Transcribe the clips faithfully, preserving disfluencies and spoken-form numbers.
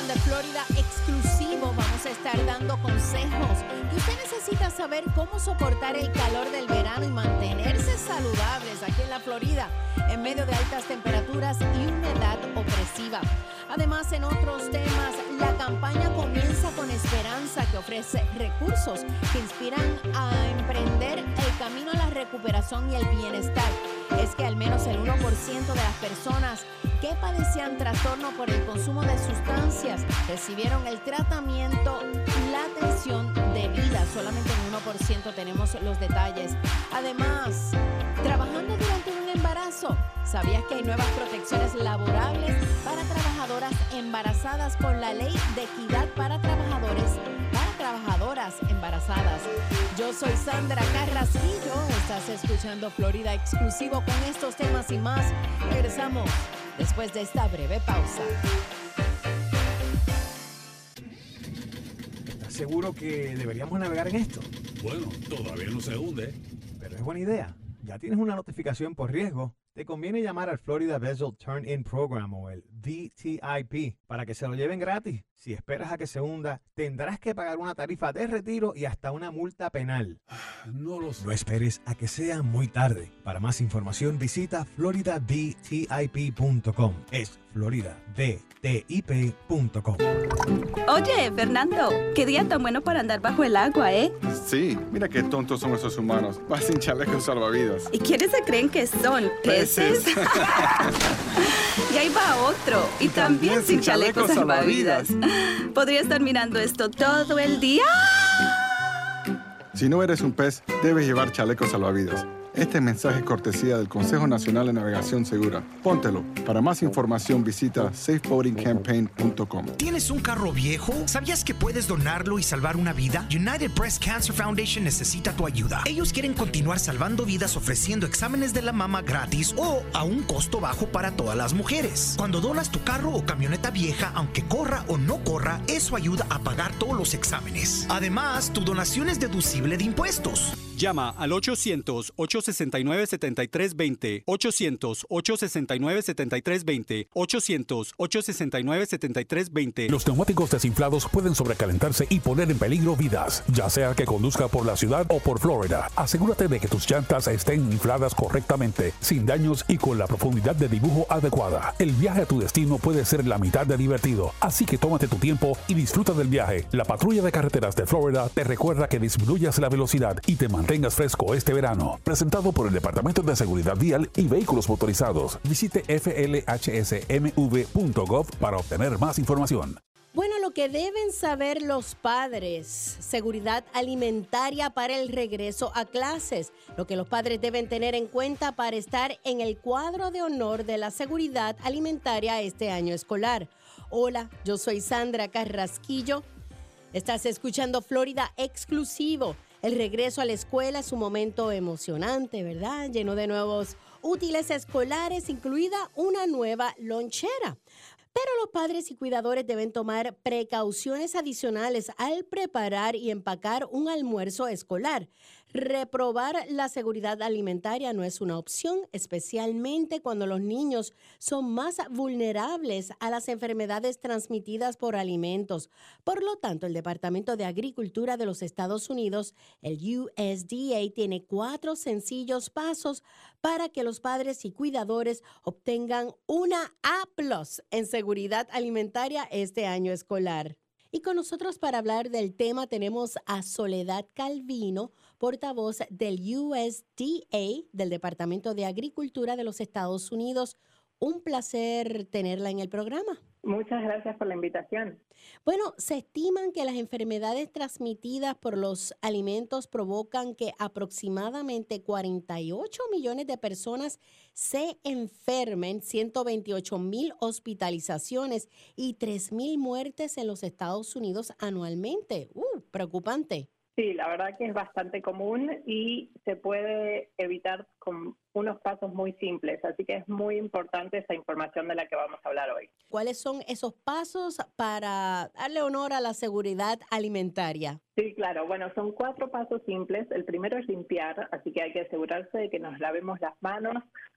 Plan de Florida exclusivo. Vamos a estar dando consejos que usted necesita saber cómo soportar el calor del verano y mantenerse saludables aquí en la Florida en medio de altas temperaturas y humedad opresiva. Además, en otros temas, la campaña Comienza con Esperanza, que ofrece recursos que inspiran a emprender el camino a la recuperación y el bienestar. Es que al menos el uno por ciento de las personas que padecían trastorno por el consumo de sustancias recibieron el tratamiento y la atención debida. Solamente en uno por ciento tenemos los detalles. Además, trabajando durante un embarazo, ¿sabías que hay nuevas protecciones laborables para trabajadoras embarazadas con la Ley de Equidad para Trabajadores, para trabajadoras embarazadas? Yo soy Sandra Carrasquillo, estás escuchando Florida Exclusivo con estos temas y más. Regresamos después de esta breve pausa. ¿Estás seguro que deberíamos navegar en esto? Bueno, todavía no se hunde. Pero es buena idea. Ya tienes una notificación por riesgo. Te conviene llamar al Florida Vessel Turn-In Program o el V T I P para que se lo lleven gratis. Si esperas a que se hunda, tendrás que pagar una tarifa de retiro y hasta una multa penal. No lo sé. No esperes a que sea muy tarde. Para más información visita florida v t i p punto com. Es florida v t i p punto com. Oye, Fernando, qué día tan bueno para andar bajo el agua, ¿eh? Sí, mira qué tontos son esos humanos. Vas sin chalecos salvavidas. ¿Y quiénes se creen que son? ¿Peces? Y ahí va otro. Y, y también, también sin chalecos salvavidas. ¿Podría estar mirando esto todo el día? Si no eres un pez, debes llevar chalecos salvavidas. Este mensaje es cortesía del Consejo Nacional de Navegación Segura. Póntelo. Para más información visita safe boating campaign punto com. ¿Tienes un carro viejo? ¿Sabías que puedes donarlo y salvar una vida? United Breast Cancer Foundation necesita tu ayuda. Ellos quieren continuar salvando vidas ofreciendo exámenes de la mama gratis o a un costo bajo para todas las mujeres. Cuando donas tu carro o camioneta vieja, aunque corra o no corra, eso ayuda a pagar todos los exámenes. Además, tu donación es deducible de impuestos. Llama al ochocientos, ocho sesenta y nueve, setenta y tres veinte, ochocientos, ocho sesenta y nueve, setenta y tres veinte, ochocientos, ocho sesenta y nueve, setenta y tres veinte. Los neumáticos desinflados pueden sobrecalentarse y poner en peligro vidas, ya sea que conduzca por la ciudad o por Florida. Asegúrate de que tus llantas estén infladas correctamente, sin daños y con la profundidad de dibujo adecuada. El viaje a tu destino puede ser la mitad de divertido, así que tómate tu tiempo y disfruta del viaje. La Patrulla de Carreteras de Florida te recuerda que disminuyas la velocidad y te mantengas fresco este verano. Presentado por el Departamento de Seguridad Vial y Vehículos Motorizados. Visite f l h s m v punto gov para obtener más información. Bueno, lo que deben saber los padres, seguridad alimentaria para el regreso a clases, lo que los padres deben tener en cuenta para estar en el cuadro de honor de la seguridad alimentaria este año escolar. Hola, yo soy Sandra Carrasquillo. Estás escuchando Florida Exclusivo. El regreso a la escuela es un momento emocionante, ¿verdad? Lleno de nuevos útiles escolares, incluida una nueva lonchera. Pero los padres y cuidadores deben tomar precauciones adicionales al preparar y empacar un almuerzo escolar. Reprobar la seguridad alimentaria no es una opción, especialmente cuando los niños son más vulnerables a las enfermedades transmitidas por alimentos. Por lo tanto, el Departamento de Agricultura de los Estados Unidos, el U S D A, tiene cuatro sencillos pasos para que los padres y cuidadores obtengan una A plus en seguridad alimentaria este año escolar. Y con nosotros para hablar del tema tenemos a Soledad Calvino, portavoz del U S D A, del Departamento de Agricultura de los Estados Unidos. Un placer tenerla en el programa. Muchas gracias por la invitación. Bueno, se estiman que las enfermedades transmitidas por los alimentos provocan que aproximadamente cuarenta y ocho millones de personas se enfermen, ciento veintiocho mil hospitalizaciones y tres mil muertes en los Estados Unidos anualmente. Uh, preocupante. Sí, la verdad que es bastante común y se puede evitar con unos pasos muy simples, así que es muy importante esa información de la que vamos a hablar hoy. ¿Cuáles son esos pasos para darle honor a la seguridad alimentaria? Sí, claro. Bueno, son cuatro pasos simples. El primero es limpiar, así que hay que asegurarse de que nos lavemos las manos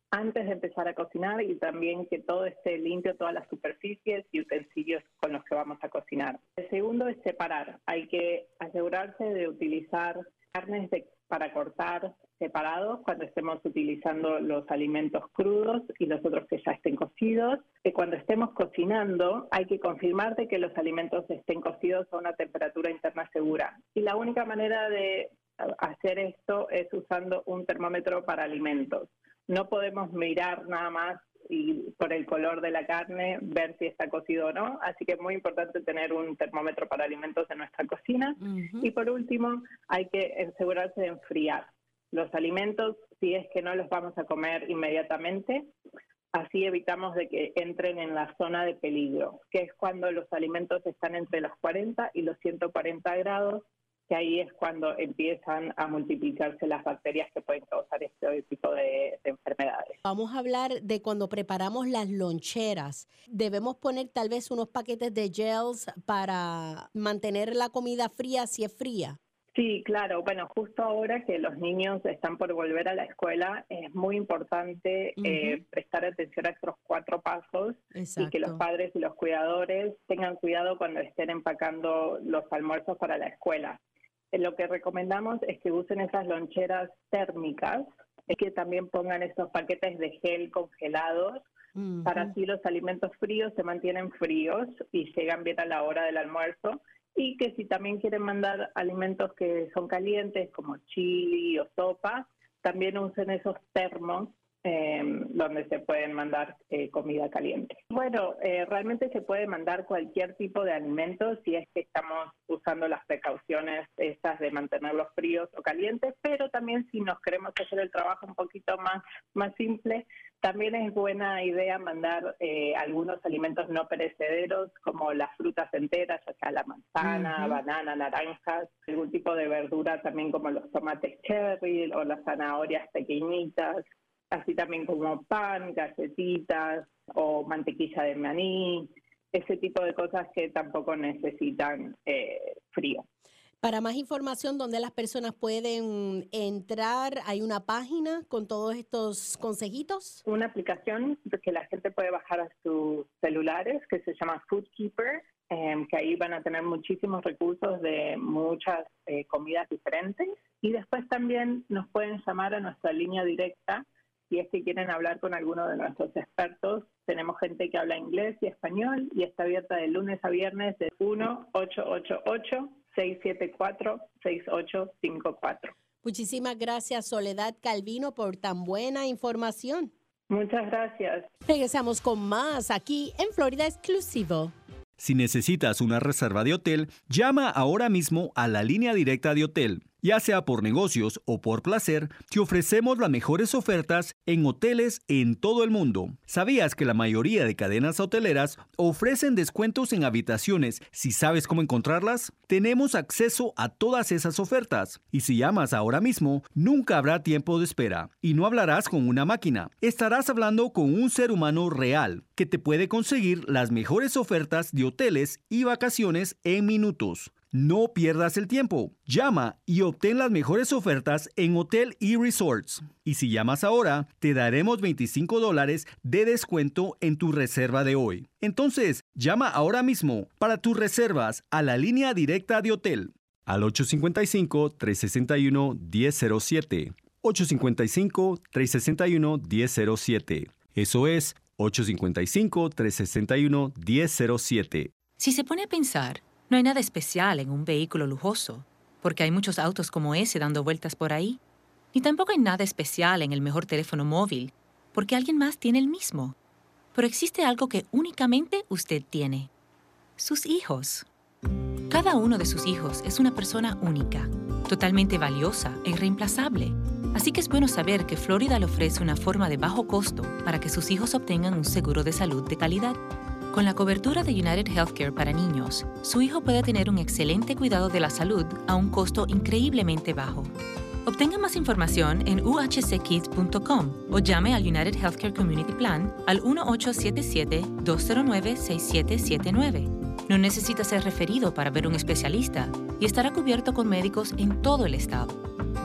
antes de empezar a cocinar y también que todo esté limpio, todas las superficies y utensilios con los que vamos a cocinar. El segundo es separar. Hay que asegurarse de utilizar carnes de, para cortar separados cuando estemos utilizando los alimentos crudos y los otros que ya estén cocidos. Que cuando estemos cocinando hay que confirmar de que los alimentos estén cocidos a una temperatura interna segura. Y la única manera de hacer esto es usando un termómetro para alimentos. No podemos mirar nada más y por el color de la carne ver si está cocido o no, así que es muy importante tener un termómetro para alimentos en nuestra cocina. Uh-huh. Y por último, hay que asegurarse de enfriar los alimentos si es que no los vamos a comer inmediatamente. Así evitamos de que entren en la zona de peligro, que es cuando los alimentos están entre los cuarenta y los ciento cuarenta grados, que ahí es cuando empiezan a multiplicarse las bacterias que pueden causar este tipo de, de enfermedades. Vamos a hablar de cuando preparamos las loncheras. ¿Debemos poner tal vez unos paquetes de gels para mantener la comida fría si es fría? Sí, claro. Bueno, justo ahora que los niños están por volver a la escuela, es muy importante uh-huh. eh, prestar atención a estos cuatro pasos. Exacto. Y que los padres y los cuidadores tengan cuidado cuando estén empacando los almuerzos para la escuela. Lo que recomendamos es que usen esas loncheras térmicas, es que también pongan estos paquetes de gel congelados, uh-huh. para así los alimentos fríos se mantienen fríos y llegan bien a la hora del almuerzo. Y que si también quieren mandar alimentos que son calientes, como chili o sopa, también usen esos termos eh, donde se pueden mandar eh, comida caliente. Bueno, eh, realmente se puede mandar cualquier tipo de alimentos si es que estamos usando las precauciones estas de mantenerlos fríos o calientes, pero también si nos queremos hacer el trabajo un poquito más, más simple, también es buena idea mandar eh, algunos alimentos no perecederos como las frutas enteras, o sea, la manzana, uh-huh. banana, naranjas, algún tipo de verdura también como los tomates cherry o las zanahorias pequeñitas, así también como pan, galletitas o mantequilla de maní, ese tipo de cosas que tampoco necesitan eh, frío. Para más información, ¿dónde las personas pueden entrar? ¿Hay una página con todos estos consejitos? Una aplicación que la gente puede bajar a sus celulares que se llama Food Keeper, eh, que ahí van a tener muchísimos recursos de muchas eh, comidas diferentes. Y después también nos pueden llamar a nuestra línea directa si es que quieren hablar con alguno de nuestros expertos. Tenemos gente que habla inglés y español y está abierta de lunes a viernes de uno ocho ocho ocho, seis siete cuatro, seis ocho cinco cuatro. Muchísimas gracias, Soledad Calvino, por tan buena información. Muchas gracias. Regresamos con más aquí en Florida Exclusivo. Si necesitas una reserva de hotel, llama ahora mismo a la línea directa de hotel. Ya sea por negocios o por placer, te ofrecemos las mejores ofertas en hoteles en todo el mundo. ¿Sabías que la mayoría de cadenas hoteleras ofrecen descuentos en habitaciones si sabes cómo encontrarlas? Tenemos acceso a todas esas ofertas. Y si llamas ahora mismo, nunca habrá tiempo de espera. Y no hablarás con una máquina. Estarás hablando con un ser humano real que te puede conseguir las mejores ofertas de hoteles y vacaciones en minutos. No pierdas el tiempo. Llama y obtén las mejores ofertas en Hotel y Resorts. Y si llamas ahora, te daremos veinticinco dólares de descuento en tu reserva de hoy. Entonces, llama ahora mismo para tus reservas a la línea directa de hotel. Al ocho cinco cinco, tres seis uno, uno cero cero siete. ocho cinco cinco, tres seis uno, uno cero cero siete. Eso es ocho cinco cinco, tres seis uno, uno cero cero siete. Si se pone a pensar, no hay nada especial en un vehículo lujoso, porque hay muchos autos como ese dando vueltas por ahí. Ni tampoco hay nada especial en el mejor teléfono móvil, porque alguien más tiene el mismo. Pero existe algo que únicamente usted tiene: sus hijos. Cada uno de sus hijos es una persona única, totalmente valiosa e irreemplazable. Así que es bueno saber que Florida le ofrece una forma de bajo costo para que sus hijos obtengan un seguro de salud de calidad. Con la cobertura de United Healthcare para niños, su hijo puede tener un excelente cuidado de la salud a un costo increíblemente bajo. Obtenga más información en u h c kids punto com o llame al United Healthcare Community Plan al uno ocho siete siete, dos cero nueve, seis siete siete nueve. No necesita ser referido para ver un especialista y estará cubierto con médicos en todo el estado.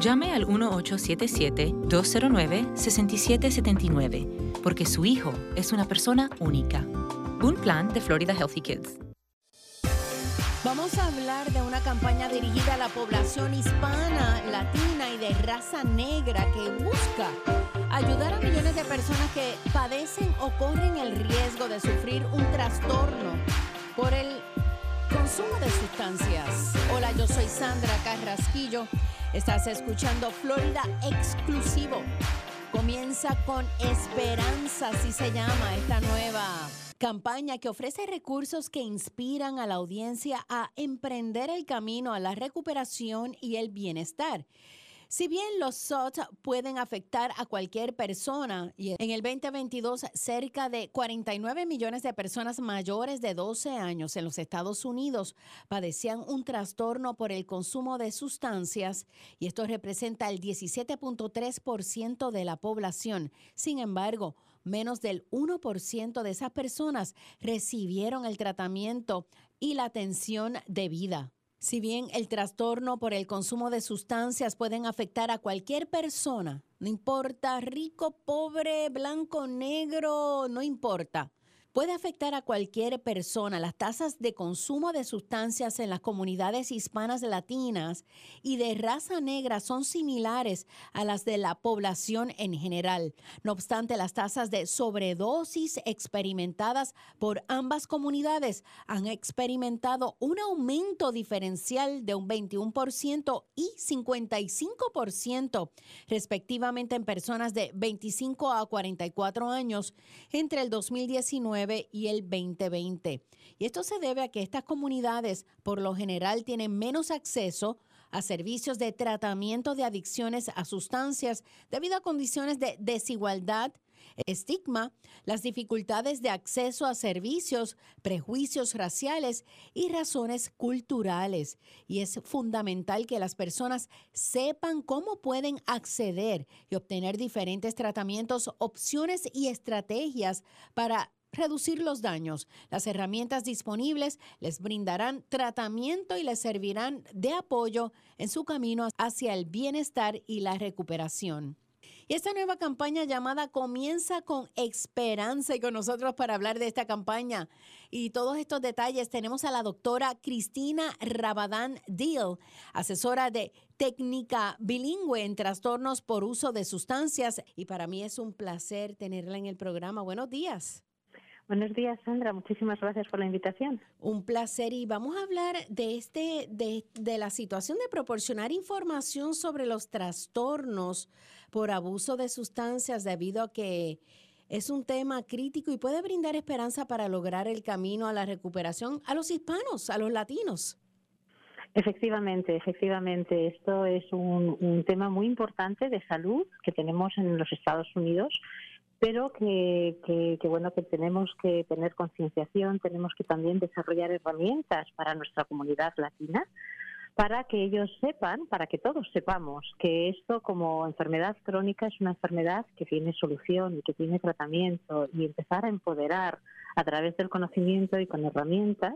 Llame al uno ocho siete siete, dos cero nueve, seis siete siete nueve, porque su hijo es una persona única. Un plan de Florida Healthy Kids. Vamos a hablar de una campaña dirigida a la población hispana, latina y de raza negra que busca ayudar a millones de personas que padecen o corren el riesgo de sufrir un trastorno por el consumo de sustancias. Hola, yo soy Sandra Carrasquillo. Estás escuchando Florida Exclusivo. Comienza con Esperanza, así se llama esta nueva campaña que ofrece recursos que inspiran a la audiencia a emprender el camino a la recuperación y el bienestar. Si bien los S O T pueden afectar a cualquier persona, y en el veinte veintidós cerca de cuarenta y nueve millones de personas mayores de doce años en los Estados Unidos padecían un trastorno por el consumo de sustancias, y esto representa el diecisiete punto tres por ciento de la población. Sin embargo, menos del uno por ciento de esas personas recibieron el tratamiento y la atención debida. Si bien el trastorno por el consumo de sustancias pueden afectar a cualquier persona, no importa rico, pobre, blanco, negro, no importa. Puede afectar a cualquier persona. Las tasas de consumo de sustancias en las comunidades hispanas latinas y de raza negra son similares a las de la población en general. No obstante, las tasas de sobredosis experimentadas por ambas comunidades han experimentado un aumento diferencial de un veintiuno por ciento y cincuenta y cinco por ciento, respectivamente, en personas de veinticinco a cuarenta y cuatro años entre el dos mil diecinueve y el veinte veinte. Y esto se debe a que estas comunidades por lo general tienen menos acceso a servicios de tratamiento de adicciones a sustancias debido a condiciones de desigualdad, estigma, las dificultades de acceso a servicios, prejuicios raciales y razones culturales. Y es fundamental que las personas sepan cómo pueden acceder y obtener diferentes tratamientos, opciones y estrategias para reducir los daños. Las herramientas disponibles les brindarán tratamiento y les servirán de apoyo en su camino hacia el bienestar y la recuperación. Y esta nueva campaña llamada Comienza con Esperanza, y con nosotros para hablar de esta campaña y todos estos detalles tenemos a la doctora Cristina Rabadán Deal, asesora de técnica bilingüe en trastornos por uso de sustancias, y para mí es un placer tenerla en el programa. Buenos días. Buenos días, Sandra. Muchísimas gracias por la invitación. Un placer, y vamos a hablar de este de, de la situación de proporcionar información sobre los trastornos por abuso de sustancias, debido a que es un tema crítico y puede brindar esperanza para lograr el camino a la recuperación a los hispanos, a los latinos. Efectivamente, efectivamente. Esto es un, un tema muy importante de salud que tenemos en los Estados Unidos, pero que, que, que bueno que tenemos que tener concienciación, tenemos que también desarrollar herramientas para nuestra comunidad latina, para que ellos sepan, para que todos sepamos que esto como enfermedad crónica es una enfermedad que tiene solución y que tiene tratamiento, y empezar a empoderar a través del conocimiento y con herramientas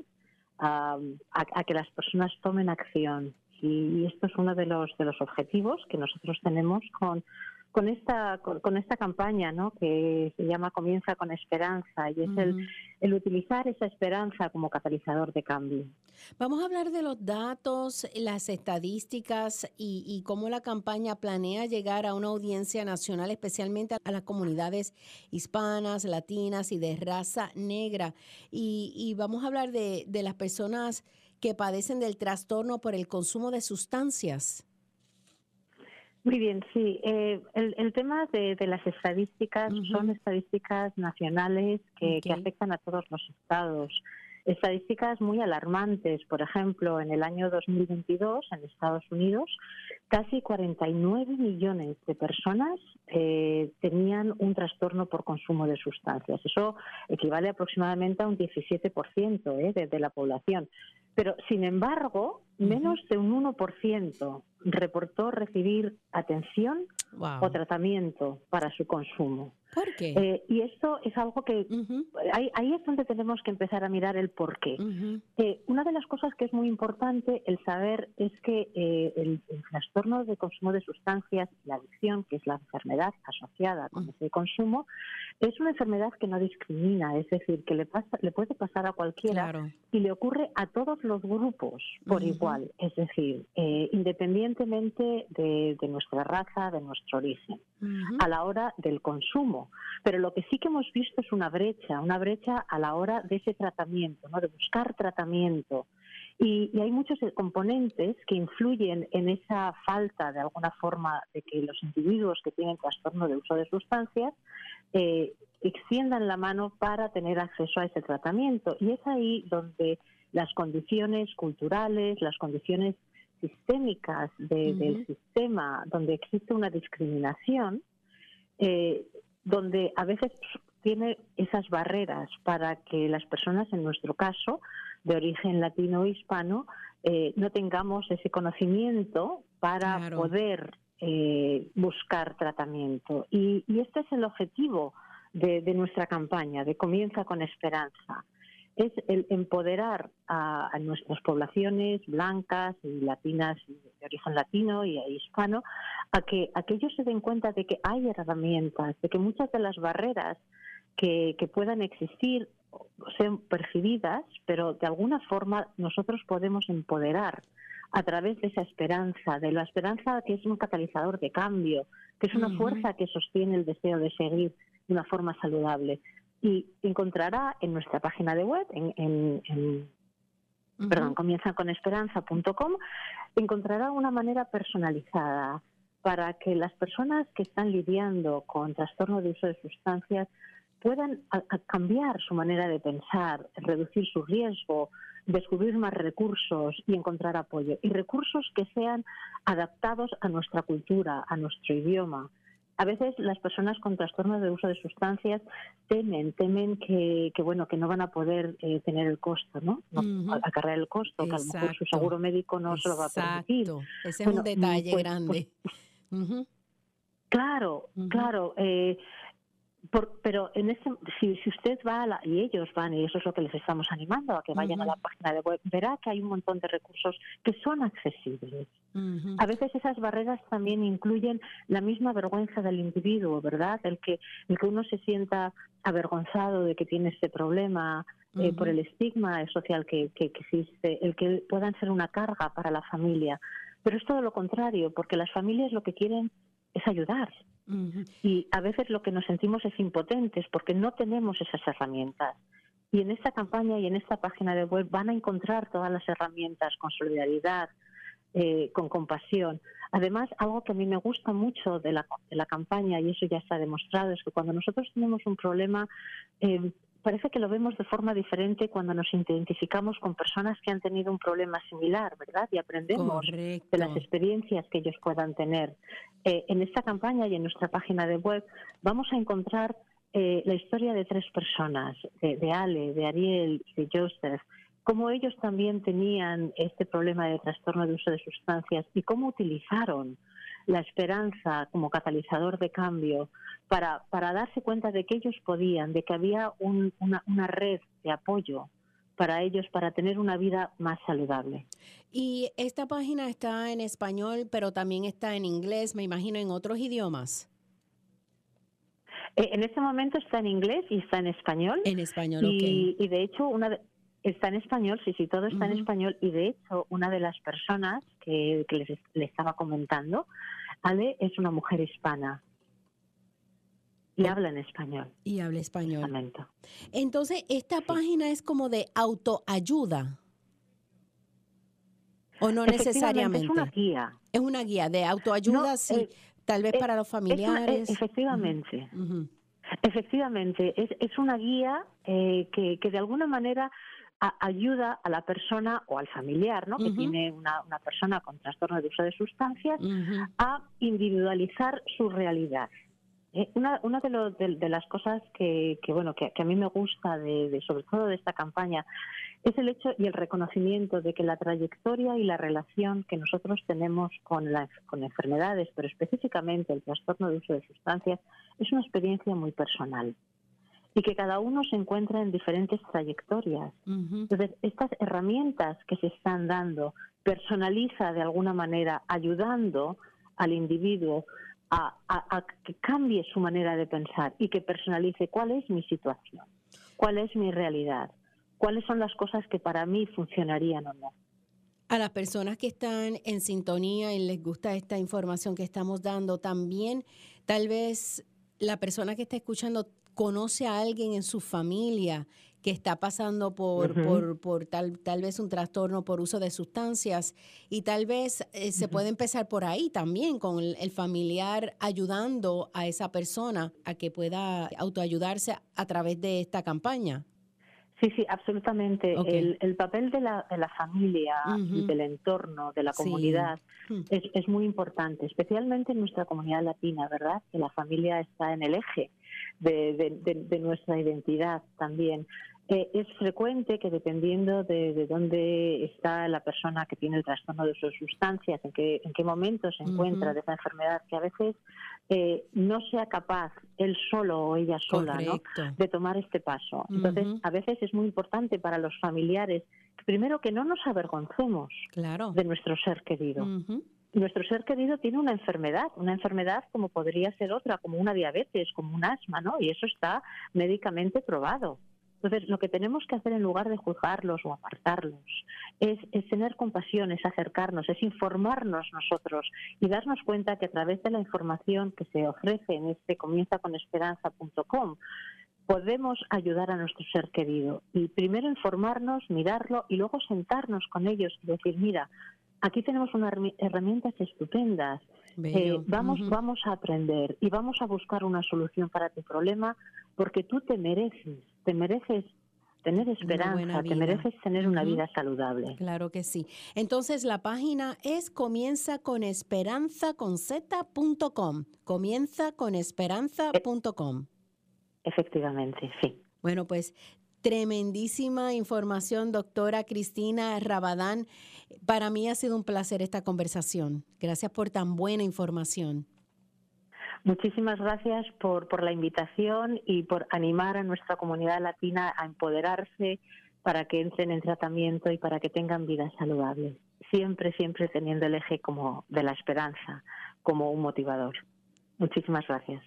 a, a, a que las personas tomen acción. Y esto es uno de los de los objetivos que nosotros tenemos con con esta con, con esta campaña, ¿no?, que se llama Comienza con Esperanza, y es uh-huh. el, el utilizar esa esperanza como catalizador de cambio. Vamos a hablar de los datos, las estadísticas y, y cómo la campaña planea llegar a una audiencia nacional, especialmente a las comunidades hispanas, latinas y de raza negra. Y, y vamos a hablar de, de las personas que padecen del trastorno por el consumo de sustancias. Muy bien, sí. Eh, el, el tema de, de las estadísticas uh-huh. son estadísticas nacionales que, okay. que afectan a todos los estados. Estadísticas muy alarmantes. Por ejemplo, en el año dos mil veintidós, en Estados Unidos, casi cuarenta y nueve millones de personas eh, tenían un trastorno por consumo de sustancias. Eso equivale aproximadamente a un diecisiete por ciento eh, de, de la población. Pero, sin embargo, menos de un uno por ciento reportó recibir atención wow. o tratamiento para su consumo. ¿Por qué? Eh, y esto es algo que uh-huh. ahí, ahí es donde tenemos que empezar a mirar el por qué. Uh-huh. Eh, una de las cosas que es muy importante el saber es que eh, el, el trastorno de consumo de sustancias, la adicción, que es la enfermedad asociada con uh-huh. ese consumo, es una enfermedad que no discrimina, es decir, que le pasa, le puede pasar a cualquiera claro. y le ocurre a todos los grupos por uh-huh. igual, es decir, eh, independientemente de, de nuestra raza, de nuestro origen, uh-huh. a la hora del consumo. Pero lo que sí que hemos visto es una brecha, una brecha a la hora de ese tratamiento, ¿no? De buscar tratamiento. Y, y hay muchos componentes que influyen en esa falta, de alguna forma, de que los individuos que tienen trastorno de uso de sustancias eh, extiendan la mano para tener acceso a ese tratamiento. Y es ahí donde las condiciones culturales, las condiciones sistémicas de, uh-huh. del sistema, donde existe una discriminación, eh, donde a veces tiene esas barreras para que las personas, en nuestro caso, de origen latino o hispano, eh, no tengamos ese conocimiento para claro. poder eh, buscar tratamiento. Y, y este es el objetivo de, de nuestra campaña, de Comienza con Esperanza. Es el empoderar a, a nuestras poblaciones blancas y latinas, de origen latino y hispano, a que, a que ellos se den cuenta de que hay herramientas, de que muchas de las barreras que, que puedan existir sean percibidas, pero de alguna forma nosotros podemos empoderar a través de esa esperanza, de la esperanza que es un catalizador de cambio, que es una uh-huh. fuerza que sostiene el deseo de seguir de una forma saludable. Y encontrará en nuestra página de web, en, en, en uh-huh. perdón, comienza con esperanza punto com, encontrará una manera personalizada para que las personas que están lidiando con trastorno de uso de sustancias puedan a, a cambiar su manera de pensar, reducir su riesgo, descubrir más recursos y encontrar apoyo. Y recursos que sean adaptados a nuestra cultura, a nuestro idioma. A veces las personas con trastornos de uso de sustancias temen, temen que, que bueno, que no van a poder eh, tener el costo, ¿no? no uh-huh. acarrear el costo, Exacto. que a lo mejor su seguro médico no Exacto. se lo va a permitir. Ese es bueno, un detalle pues, grande. Pues, uh-huh. Claro, uh-huh. claro. Eh, Por, pero en ese, si, si usted va a la, y ellos van, y eso es lo que les estamos animando, a que vayan uh-huh. a la página de web, verá que hay un montón de recursos que son accesibles. Uh-huh. A veces esas barreras también incluyen la misma vergüenza del individuo, ¿verdad? El que, el que uno se sienta avergonzado de que tiene este problema uh-huh. eh, por el estigma social que, que, que existe, el que puedan ser una carga para la familia. Pero es todo lo contrario, porque las familias lo que quieren es ayudar. Uh-huh. Y a veces lo que nos sentimos es impotentes porque no tenemos esas herramientas. Y en esta campaña y en esta página de web van a encontrar todas las herramientas con solidaridad, eh, con compasión. Además, algo que a mí me gusta mucho de la, de la campaña, y eso ya está demostrado, es que cuando nosotros tenemos un problema, eh, parece que lo vemos de forma diferente cuando nos identificamos con personas que han tenido un problema similar, ¿verdad? Y aprendemos Correcto. De las experiencias que ellos puedan tener. Eh, en esta campaña y en nuestra página de web vamos a encontrar eh, la historia de tres personas, de, de Ale, de Ariel y de Joseph, cómo ellos también tenían este problema de trastorno de uso de sustancias y cómo utilizaron la esperanza como catalizador de cambio para, para darse cuenta de que ellos podían, de que había un, una, una red de apoyo para ellos, para tener una vida más saludable. Y esta página está en español, pero también está en inglés, me imagino, en otros idiomas. Eh, en este momento está en inglés y está en español. En español, y, ok. Y de hecho, una de, está en español, sí, sí, todo está uh-huh. en español. Y de hecho, una de las personas que, que les, les estaba comentando, Ale es una mujer hispana. Y oh. habla en español. Y habla español. Entonces, ¿esta sí. página es como de autoayuda? ¿O no necesariamente? Es una guía. Es una guía de autoayuda, no, sí. Eh, tal vez eh, para los familiares. Es una, eh, efectivamente. Uh-huh. Efectivamente. Es, es una guía eh, que, que de alguna manera a, ayuda a la persona o al familiar, ¿no? Uh-huh. Que tiene una, una persona con trastorno de uso de sustancias, uh-huh. a individualizar su realidad. Eh, una una de, lo, de, de las cosas que, que bueno que, que a mí me gusta de, de sobre todo de esta campaña es el hecho y el reconocimiento de que la trayectoria y la relación que nosotros tenemos con las con enfermedades, pero específicamente el trastorno de uso de sustancias, es una experiencia muy personal y que cada uno se encuentra en diferentes trayectorias. Uh-huh. Entonces, estas herramientas que se están dando personaliza de alguna manera, ayudando al individuo A, a, a que cambie su manera de pensar y que personalice cuál es mi situación, cuál es mi realidad, cuáles son las cosas que para mí funcionarían o no. A las personas que están en sintonía y les gusta esta información que estamos dando, también tal vez la persona que está escuchando conoce a alguien en su familia que está pasando por, uh-huh. por, por tal, tal vez un trastorno por uso de sustancias y tal vez eh, se uh-huh. puede empezar por ahí también con el, el familiar ayudando a esa persona a que pueda autoayudarse a través de esta campaña. Sí, sí, absolutamente. Okay. El, el papel de la, de la familia, uh-huh. del entorno, de la comunidad, sí. es, es muy importante, especialmente en nuestra comunidad latina, ¿verdad? Que la familia está en el eje de, de, de, de nuestra identidad también. Eh, es frecuente que dependiendo de, de dónde está la persona que tiene el trastorno de sus sustancias, en qué, en qué momento se encuentra uh-huh. de esa enfermedad, que a veces eh, no sea capaz él solo o ella sola, ¿no?, de tomar este paso. Uh-huh. Entonces, a veces es muy importante para los familiares, primero, que no nos avergoncemos claro. de nuestro ser querido. Uh-huh. Nuestro ser querido tiene una enfermedad, una enfermedad como podría ser otra, como una diabetes, como un asma, ¿no? Y eso está médicamente probado. Entonces, lo que tenemos que hacer en lugar de juzgarlos o apartarlos es, es tener compasión, es acercarnos, es informarnos nosotros y darnos cuenta que a través de la información que se ofrece en este comienza con esperanza punto com podemos ayudar a nuestro ser querido. Y primero informarnos, mirarlo y luego sentarnos con ellos y decir, mira, aquí tenemos unas herramientas estupendas. Eh, vamos, uh-huh. vamos a aprender y vamos a buscar una solución para tu problema porque tú te mereces, te mereces tener esperanza, te mereces tener uh-huh. una vida saludable. Claro que sí. Entonces la página es comienza con esperanza con z punto com. comienza con esperanza punto com. Efectivamente, sí. Bueno, pues tremendísima información, doctora Cristina Rabadán. Para mí ha sido un placer esta conversación. Gracias por tan buena información. Muchísimas gracias por, por la invitación y por animar a nuestra comunidad latina a empoderarse para que entren en tratamiento y para que tengan vidas saludables. Siempre, siempre teniendo el eje como de la esperanza como un motivador. Muchísimas gracias.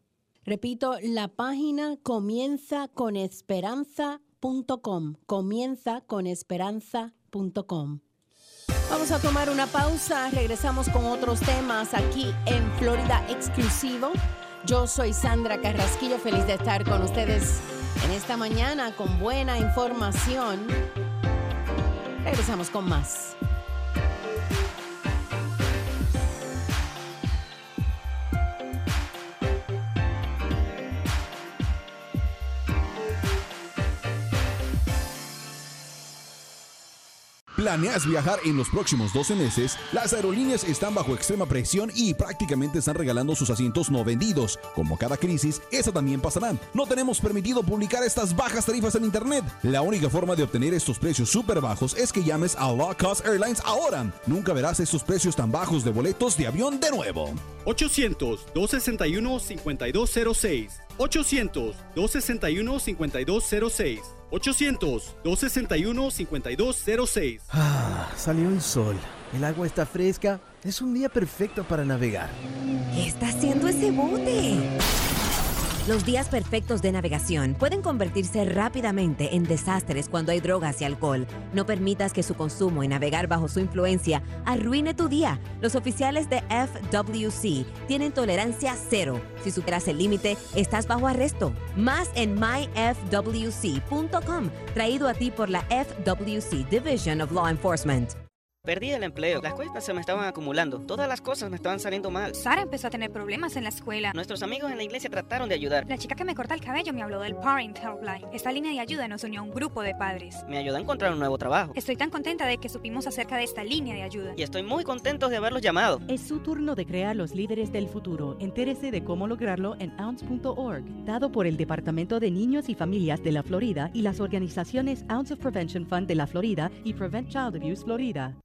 Repito, la página comienza con esperanza punto com. comienza con esperanza punto com. Vamos a tomar una pausa, regresamos con otros temas aquí en Florida Exclusivo. Yo soy Sandra Carrasquillo, feliz de estar con ustedes en esta mañana con buena información. Regresamos con más. ¿Planeas viajar en los próximos doce meses? Las aerolíneas están bajo extrema presión y prácticamente están regalando sus asientos no vendidos. Como cada crisis, esa también pasará. No tenemos permitido publicar estas bajas tarifas en internet. La única forma de obtener estos precios súper bajos es que llames a Low Cost Airlines ahora. Nunca verás estos precios tan bajos de boletos de avión de nuevo. ochocientos, dos sesenta y uno, cincuenta y dos cero seis. ochocientos, dos sesenta y uno, cincuenta y dos cero seis. ochocientos, dos sesenta y uno, cincuenta y dos cero seis. Ah, salió el sol. El agua está fresca. Es un día perfecto para navegar. ¿Qué está haciendo ese bote? Los días perfectos de navegación pueden convertirse rápidamente en desastres cuando hay drogas y alcohol. No permitas que su consumo y navegar bajo su influencia arruine tu día. Los oficiales de F W C tienen tolerancia cero. Si superas el límite, estás bajo arresto. Más en my f w c punto com, traído a ti por la F W C Division of Law Enforcement. Perdí el empleo, las cuentas se me estaban acumulando, todas las cosas me estaban saliendo mal. Sara empezó a tener problemas en la escuela. Nuestros amigos en la iglesia trataron de ayudar. La chica que me corta el cabello me habló del Parent Helpline. Esta línea de ayuda nos unió a un grupo de padres. Me ayudó a encontrar un nuevo trabajo. Estoy tan contenta de que supimos acerca de esta línea de ayuda. Y estoy muy contento de haberlos llamado. Es su turno de crear los líderes del futuro. Entérese de cómo lograrlo en ounce punto org, dado por el Departamento de Niños y Familias de la Florida y las organizaciones Ounce of Prevention Fund de la Florida y Prevent Child Abuse Florida.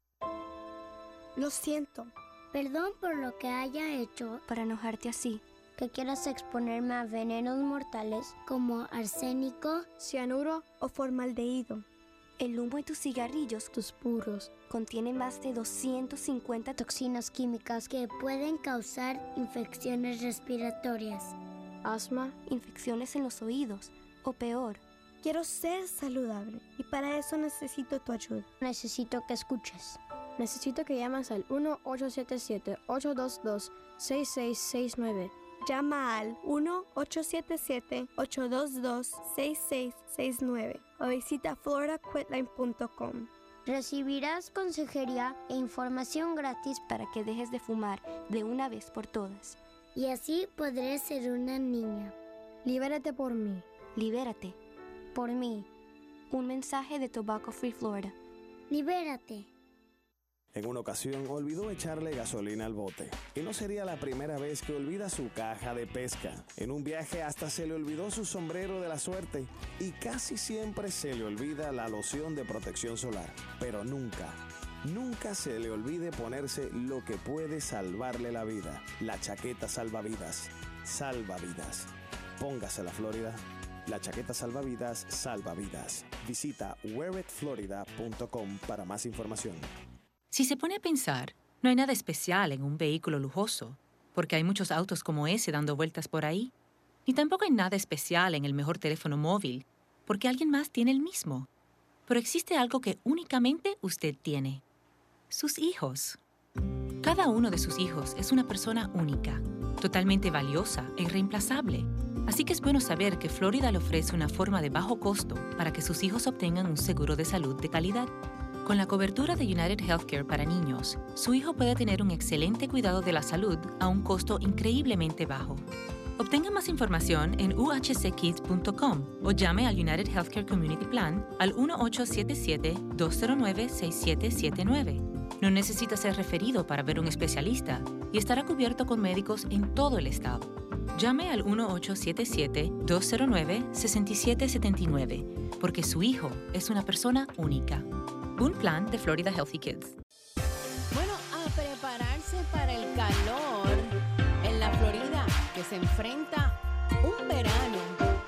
Lo siento. Perdón por lo que haya hecho para enojarte así. Que quieras exponerme a venenos mortales como arsénico, cianuro o formaldehído. El humo de tus cigarrillos, tus puros, contiene más de doscientas cincuenta toxinas químicas que pueden causar infecciones respiratorias, asma, infecciones en los oídos o peor. Quiero ser saludable y para eso necesito tu ayuda. Necesito que escuches. Necesito que llames al uno ocho siete siete, ocho dos dos, seis seis seis nueve. Llama al uno ocho siete siete, ocho dos dos, seis seis seis nueve o visita florida quitline punto com. Recibirás consejería e información gratis para que dejes de fumar de una vez por todas. Y así podré ser una niña. Libérate por mí. Libérate. Por mí. Un mensaje de Tobacco Free Florida. Libérate. En una ocasión olvidó echarle gasolina al bote. Y no sería la primera vez que olvida su caja de pesca. En un viaje hasta se le olvidó su sombrero de la suerte. Y casi siempre se le olvida la loción de protección solar. Pero nunca, nunca se le olvide ponerse lo que puede salvarle la vida. La chaqueta salvavidas. Salvavidas. Póngasela, Florida. La chaqueta salvavidas salva vidas. Visita wear it florida punto com para más información. Si se pone a pensar, no hay nada especial en un vehículo lujoso, porque hay muchos autos como ese dando vueltas por ahí. Ni tampoco hay nada especial en el mejor teléfono móvil, porque alguien más tiene el mismo. Pero existe algo que únicamente usted tiene: sus hijos. Cada uno de sus hijos es una persona única, totalmente valiosa e irreemplazable. Así que es bueno saber que Florida le ofrece una forma de bajo costo para que sus hijos obtengan un seguro de salud de calidad. Con la cobertura de United Healthcare para niños, su hijo puede tener un excelente cuidado de la salud a un costo increíblemente bajo. Obtenga más información en u h c kids punto com o llame al United Healthcare Community Plan al uno ocho siete siete, dos cero nueve, seis siete siete nueve. No necesita ser referido para ver un especialista y estará cubierto con médicos en todo el estado. Llame al uno ocho siete siete, dos cero nueve, seis siete siete nueve porque su hijo es una persona única. Un plan de Florida Healthy Kids. Bueno, a prepararse para el calor en la Florida, que se enfrenta un verano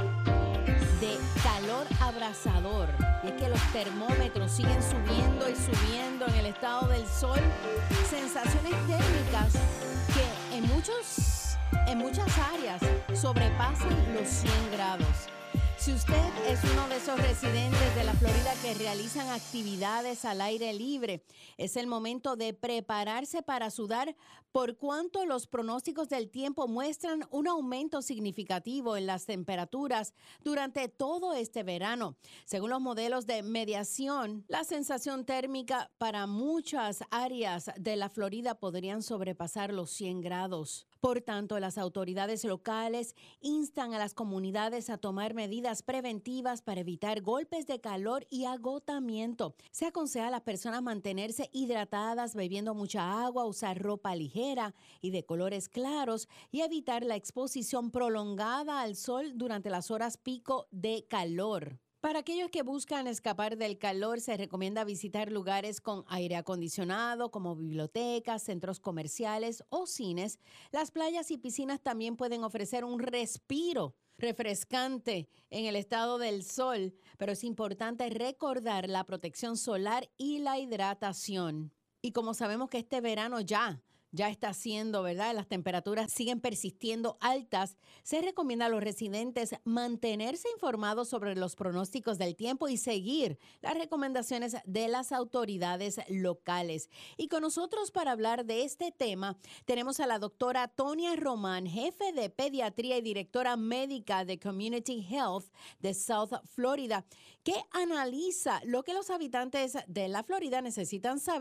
de calor abrasador. Y es que los termómetros siguen subiendo y subiendo en el estado del sol. Sensaciones térmicas que en, muchos, en muchas áreas sobrepasan los cien grados. Si usted es uno de esos residentes de la Florida que realizan actividades al aire libre, es el momento de prepararse para sudar, por cuanto los pronósticos del tiempo muestran un aumento significativo en las temperaturas durante todo este verano. Según los modelos de mediación, la sensación térmica para muchas áreas de la Florida podrían sobrepasar los cien grados. Por tanto, las autoridades locales instan a las comunidades a tomar medidas preventivas para evitar golpes de calor y agotamiento. Se aconseja a las personas mantenerse hidratadas, bebiendo mucha agua, usar ropa ligera y de colores claros y evitar la exposición prolongada al sol durante las horas pico de calor. Para aquellos que buscan escapar del calor, se recomienda visitar lugares con aire acondicionado, como bibliotecas, centros comerciales o cines. Las playas y piscinas también pueden ofrecer un respiro refrescante en el estado del sol, pero es importante recordar la protección solar y la hidratación. Y como sabemos que este verano ya... ya está haciendo, ¿verdad? Las temperaturas siguen persistiendo altas. Se recomienda a los residentes mantenerse informados sobre los pronósticos del tiempo y seguir las recomendaciones de las autoridades locales. Y con nosotros para hablar de este tema tenemos a la doctora Tonia Román, jefe de pediatría y directora médica de Community Health de South Florida, que analiza lo que los habitantes de la Florida necesitan saber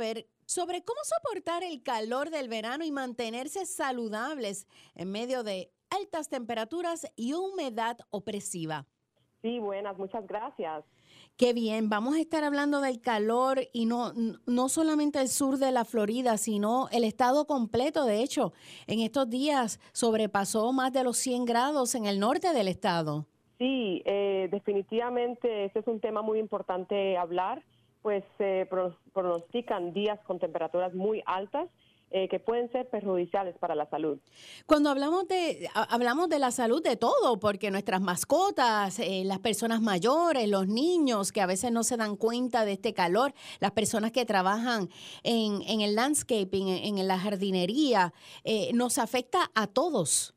sobre cómo soportar el calor del verano y mantenerse saludables en medio de altas temperaturas y humedad opresiva. Sí, buenas, muchas gracias. Qué bien, vamos a estar hablando del calor y no, no solamente el sur de la Florida, sino el estado completo. De hecho, en estos días sobrepasó más de los cien grados en el norte del estado. Sí, eh, definitivamente ese es un tema muy importante hablar, pues se eh, pronostican días con temperaturas muy altas eh, que pueden ser perjudiciales para la salud. Cuando hablamos de hablamos de la salud de todo, porque nuestras mascotas, eh, las personas mayores, los niños que a veces no se dan cuenta de este calor, las personas que trabajan en, en el landscaping, en, en la jardinería, eh, nos afecta a todos.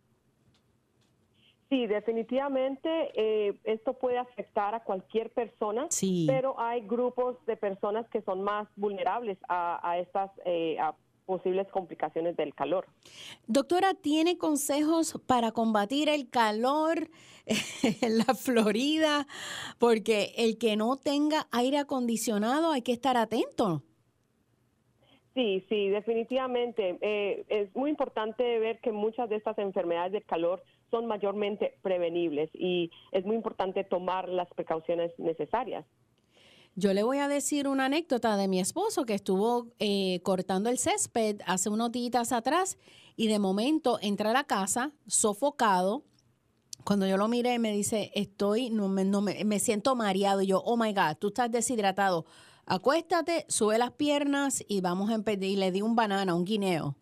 Sí, definitivamente eh, esto puede afectar a cualquier persona, sí. Pero hay grupos de personas que son más vulnerables a, a estas eh, a posibles complicaciones del calor. Doctora, ¿tiene consejos para combatir el calor en la Florida? Porque el que no tenga aire acondicionado hay que estar atento. Sí, sí, definitivamente. Eh, es muy importante ver que muchas de estas enfermedades del calor son mayormente prevenibles y es muy importante tomar las precauciones necesarias. Yo le voy a decir una anécdota de mi esposo que estuvo eh, cortando el césped hace unos días atrás y de momento entra a la casa sofocado. Cuando yo lo miré me dice, estoy, no me, no me, me siento mareado. Y yo, oh my God, tú estás deshidratado. Acuéstate, sube las piernas y vamos a empe- y le di un banana, un guineo.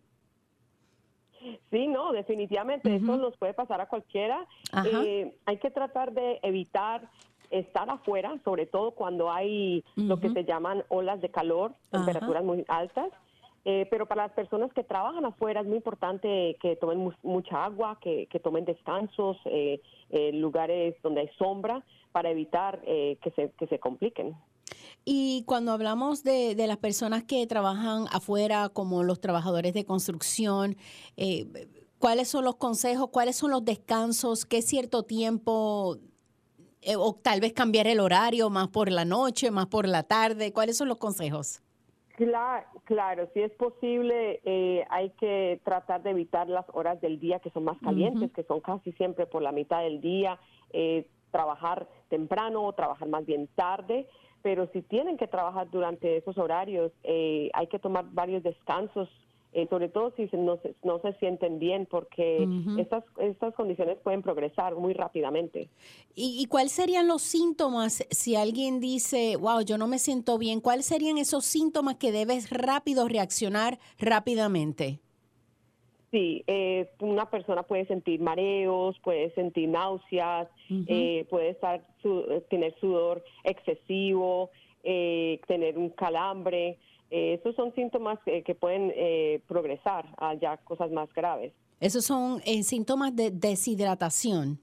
Sí, no, definitivamente, uh-huh. Eso nos puede pasar a cualquiera. Eh, hay que tratar de evitar estar afuera, sobre todo cuando hay uh-huh. lo que se llaman olas de calor, temperaturas uh-huh. muy altas. Eh, pero para las personas que trabajan afuera es muy importante que tomen mu- mucha agua, que, que tomen descansos, eh, eh, lugares donde hay sombra para evitar eh, que se, que se compliquen. Y cuando hablamos de, de las personas que trabajan afuera, como los trabajadores de construcción, eh, ¿cuáles son los consejos? ¿Cuáles son los descansos? ¿Qué cierto tiempo? Eh, o tal vez cambiar el horario, más por la noche, más por la tarde. ¿Cuáles son los consejos? Claro, claro, si es posible, eh, hay que tratar de evitar las horas del día que son más calientes, uh-huh. que son casi siempre por la mitad del día, eh, trabajar temprano o trabajar más bien tarde. Pero si tienen que trabajar durante esos horarios, eh, hay que tomar varios descansos, eh, sobre todo si no se, no se sienten bien, porque uh-huh. estas, estas condiciones pueden progresar muy rápidamente. ¿Y, ¿Y cuáles serían los síntomas si alguien dice, wow, yo no me siento bien? ¿Cuáles serían esos síntomas que debes rápido reaccionar rápidamente? Sí, eh, una persona puede sentir mareos, puede sentir náuseas, uh-huh. eh, puede estar su, tener sudor excesivo, eh, tener un calambre. Eh, esos son síntomas que, que pueden eh, progresar a ya cosas más graves. Esos son eh, síntomas de deshidratación.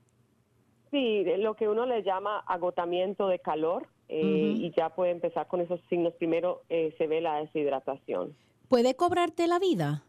Sí, lo que uno le llama agotamiento de calor eh, uh-huh. y ya puede empezar con esos signos. Primero eh, se ve la deshidratación. ¿Puede cobrarte la vida?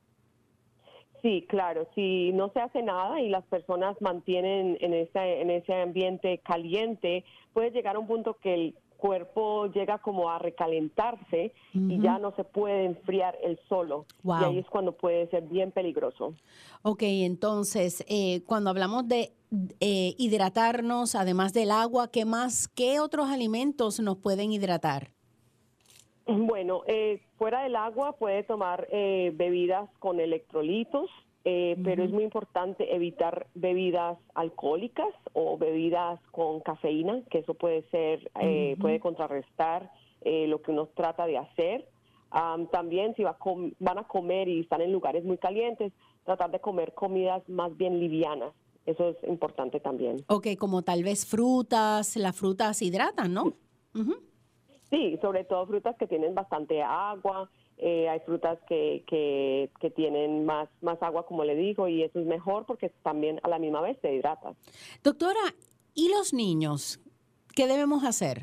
Sí, claro, si no se hace nada y las personas mantienen en ese, en ese ambiente caliente, puede llegar a un punto que el cuerpo llega como a recalentarse uh-huh. y ya no se puede enfriar él solo. Wow. Y ahí es cuando puede ser bien peligroso. Ok, entonces, eh, cuando hablamos de eh, hidratarnos, además del agua, ¿qué más, qué otros alimentos nos pueden hidratar? Bueno, eh, fuera del agua puede tomar eh, bebidas con electrolitos, eh, uh-huh. pero es muy importante evitar bebidas alcohólicas o bebidas con cafeína, que eso puede ser, eh, uh-huh. puede contrarrestar eh, lo que uno trata de hacer. Um, también si va a com- van a comer y están en lugares muy calientes, tratar de comer comidas más bien livianas. Eso es importante también. Ok, como tal vez frutas, las frutas hidratan, ¿no? Uh-huh. Sí, sobre todo frutas que tienen bastante agua, eh, hay frutas que, que, que tienen más, más agua, como le digo, y eso es mejor porque también a la misma vez se hidrata. Doctora, ¿y los niños? ¿Qué debemos hacer?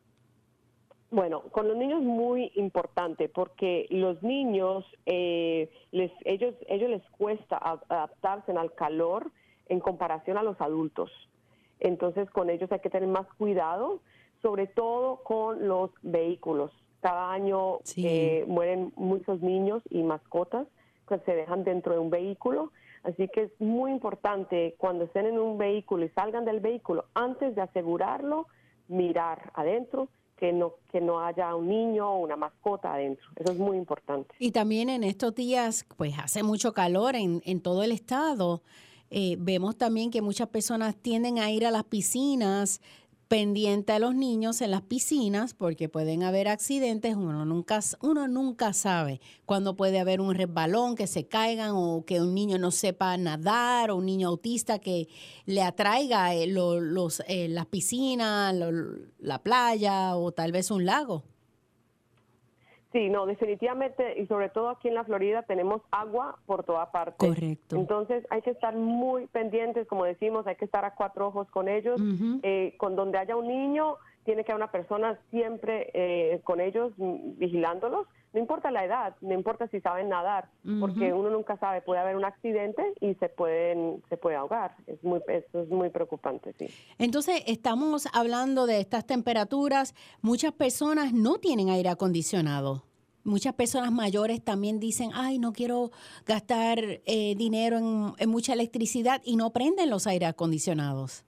Bueno, con los niños es muy importante porque los niños, eh, les, ellos, ellos les cuesta adaptarse al calor en comparación a los adultos. Entonces, con ellos hay que tener más cuidado, sobre todo con los vehículos. Cada año sí. eh, mueren muchos niños y mascotas que se dejan dentro de un vehículo. Así que es muy importante cuando estén en un vehículo y salgan del vehículo, antes de asegurarlo, mirar adentro, que no que no haya un niño o una mascota adentro. Eso es muy importante. Y también en estos días, pues hace mucho calor en, en todo el estado. Eh, vemos también que muchas personas tienden a ir a las piscinas, pendiente a los niños en las piscinas, porque pueden haber accidentes. Uno nunca, uno nunca sabe cuándo puede haber un resbalón, que se caigan o que un niño no sepa nadar o un niño autista que le atraiga eh, lo, los, eh, las piscinas, lo, la playa o tal vez un lago. Sí, no, definitivamente, y sobre todo aquí en la Florida tenemos agua por toda parte. Correcto. Entonces hay que estar muy pendientes, como decimos, hay que estar a cuatro ojos con ellos. Uh-huh. Eh, con donde haya un niño, tiene que haber una persona siempre eh, con ellos, vigilándolos. No importa la edad, no importa si saben nadar, uh-huh. porque uno nunca sabe, puede haber un accidente y se pueden se puede ahogar. Es muy, eso es muy preocupante, sí. Entonces, estamos hablando de estas temperaturas. Muchas personas no tienen aire acondicionado. Muchas personas mayores también dicen, ay, no quiero gastar eh, dinero en, en mucha electricidad y no prenden los aire acondicionados.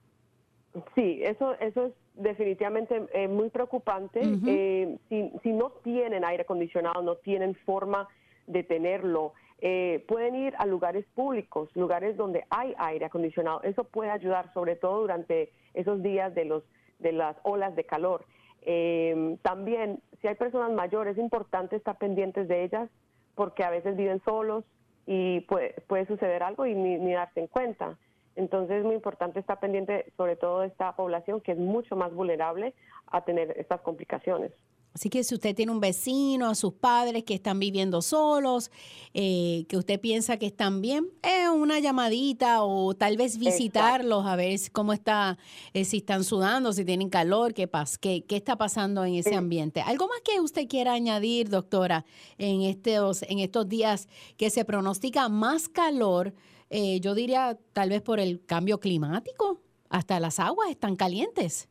Sí, eso, eso es definitivamente eh, muy preocupante. Uh-huh. eh, si, si no tienen aire acondicionado, no tienen forma de tenerlo, eh, pueden ir a lugares públicos, lugares donde hay aire acondicionado. Eso puede ayudar, sobre todo durante esos días de los de las olas de calor. Eh, también, si hay personas mayores, es importante estar pendientes de ellas, porque a veces viven solos y puede, puede suceder algo y ni, ni darse en cuenta. Entonces es muy importante estar pendiente sobre todo de esta población que es mucho más vulnerable a tener estas complicaciones. Así que si usted tiene un vecino, a sus padres que están viviendo solos, eh, que usted piensa que están bien, eh, una llamadita o tal vez visitarlos. Exacto. A ver cómo está, eh, si están sudando, si tienen calor, qué, pas, qué, qué está pasando en ese sí. ambiente. ¿Algo más que usted quiera añadir, doctora, en estos, en estos días que se pronostica más calor? Eh, yo diría tal vez por el cambio climático, hasta las aguas están calientes.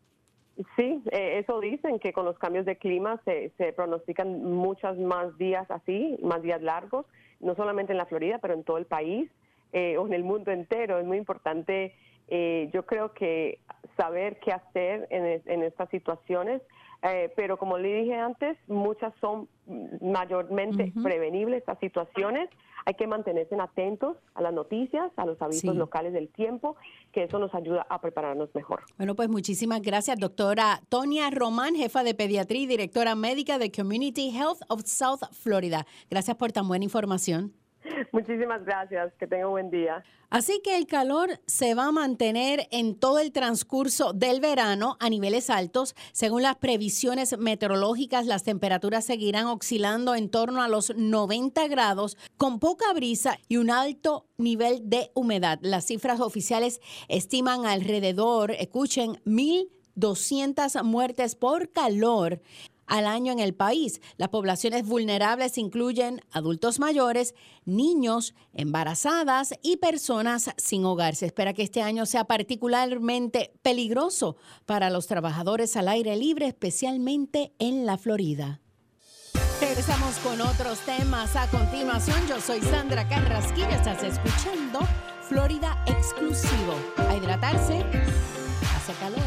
Sí, eh, eso dicen, que con los cambios de clima se, se pronostican muchos más días así, más días largos, no solamente en la Florida, pero en todo el país eh, o en el mundo entero. Es muy importante, eh, yo creo que saber qué hacer en, en estas situaciones, eh, pero como le dije antes, muchas son mayormente uh-huh. prevenibles estas situaciones. Hay que mantenerse atentos a las noticias, a los avisos sí. locales del tiempo, que eso nos ayuda a prepararnos mejor. Bueno, pues muchísimas gracias, doctora Tonia Román, jefa de pediatría y directora médica de Community Health of South Florida. Gracias por tan buena información. Muchísimas gracias, que tenga un buen día. Así que el calor se va a mantener en todo el transcurso del verano a niveles altos. Según las previsiones meteorológicas, las temperaturas seguirán oscilando en torno a los noventa grados, con poca brisa y un alto nivel de humedad. Las cifras oficiales estiman alrededor, escuchen, mil doscientas muertes por calor al año en el país. Las poblaciones vulnerables incluyen adultos mayores, niños, embarazadas y personas sin hogar. Se espera que este año sea particularmente peligroso para los trabajadores al aire libre, especialmente en la Florida. Regresamos con otros temas a continuación. Yo soy Sandra Carrasquilla. Estás escuchando Florida Exclusivo. A hidratarse, hace calor.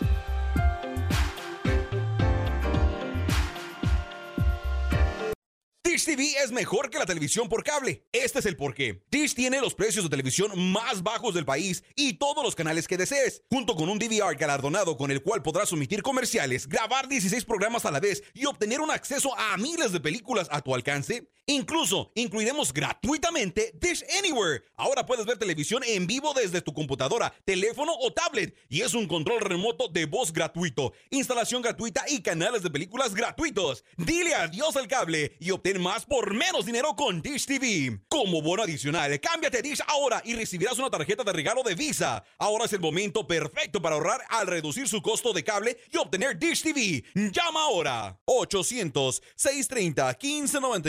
Dish T V es mejor que la televisión por cable. Este es el porqué. Dish tiene los precios de televisión más bajos del país y todos los canales que desees, junto con un D V R galardonado con el cual podrás omitir comerciales, grabar dieciséis programas a la vez y obtener un acceso a miles de películas a tu alcance. Incluso incluiremos gratuitamente Dish Anywhere. Ahora puedes ver televisión en vivo desde tu computadora, teléfono o tablet, y es un control remoto de voz gratuito, instalación gratuita y canales de películas gratuitos. Dile adiós al cable y obtén más por menos dinero con Dish T V. Como bono adicional, cámbiate a Dish ahora y recibirás una tarjeta de regalo de Visa. Ahora es el momento perfecto para ahorrar al reducir su costo de cable y obtener Dish T V. Llama ahora. ochocientos, seiscientos treinta, quince noventa y nueve.